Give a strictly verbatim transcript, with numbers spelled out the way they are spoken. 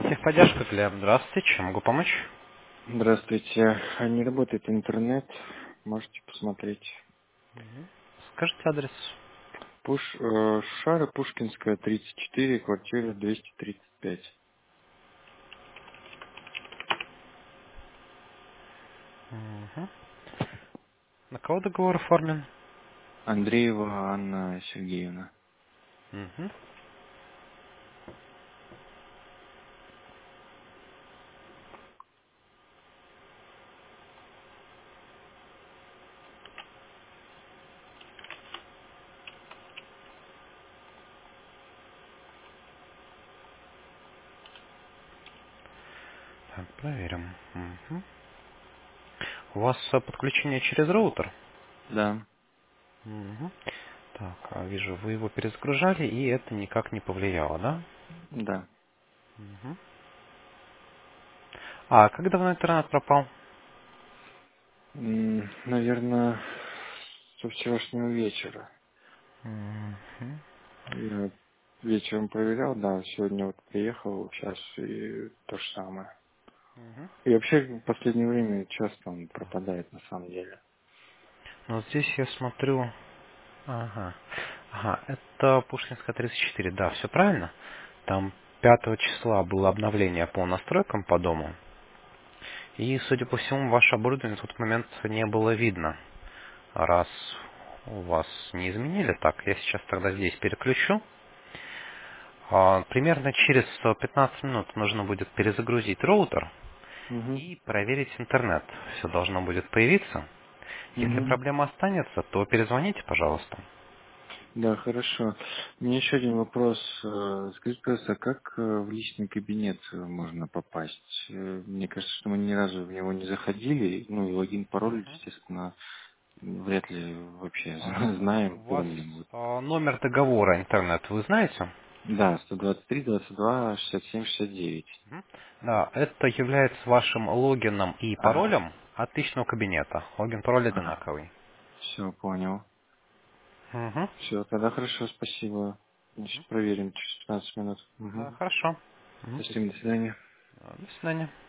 Техподдержка для... Здравствуйте, чем могу помочь? Здравствуйте. А не работает интернет? Можете посмотреть. Скажите адрес. Пуш, э, Шара Пушкинская, тридцать четыре, квартира двести тридцать пять. Мгм. На кого договор оформлен? Андреева Анна Сергеевна. Мгм. Так, проверим. Мгм. У вас э, подключение через роутер? Да, Мгм. Так, а вижу, вы его перезагружали, и это никак не повлияло, да? да. Мгм. А как давно интернет пропал? М, Наверное, со вчерашнего вечера. Мгм. Я вечером проверял, да, сегодня вот приехал сейчас и то же самое. Мгм. И вообще в последнее время часто он пропадает на самом деле. Ну, здесь я смотрю... Ага. Ага, это Пушкинская тридцать четыре, да, все правильно? Там пятого числа было обновление по настройкам по дому. И, судя по всему, ваше оборудование в тот момент не было видно. Раз у вас не изменили, так, я сейчас тогда здесь переключу. А, Примерно через пятнадцать минут нужно будет перезагрузить роутер Угу. и проверить интернет. Все должно будет появиться. Если Угу. проблема останется, то перезвоните, пожалуйста. Да, хорошо. У меня еще один вопрос. Э, Скажите, пожалуйста, а как э, в личный кабинет э, можно попасть? Э, Мне кажется, что мы ни разу в него не заходили. Ну, и логин, пароль, естественно, вряд ли вообще А, знаем, У вас помним. Вот. а, номер договора интернет вы знаете? Да, сто двадцать три, двадцать два, шестьдесят семь, шестьдесят девять. Мгм. Да, это является вашим логином и Ага, паролем от личного кабинета. Логин, пароль ага. одинаковый. Все, понял. Мгм. Все, тогда хорошо, спасибо. Значит, проверим через пятнадцать минут. Да, Угу. хорошо. Мгм. Спасибо, до свидания. До свидания.